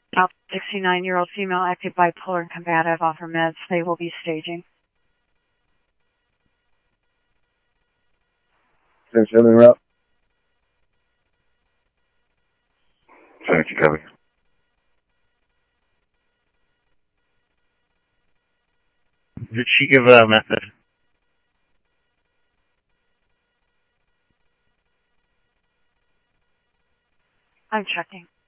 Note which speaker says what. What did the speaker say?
Speaker 1: About 69-year-old female, active bipolar and combative, off her meds. They will be staging.
Speaker 2: Finish filming route.
Speaker 3: Finish, copy. Did she give a method?
Speaker 1: I'm checking.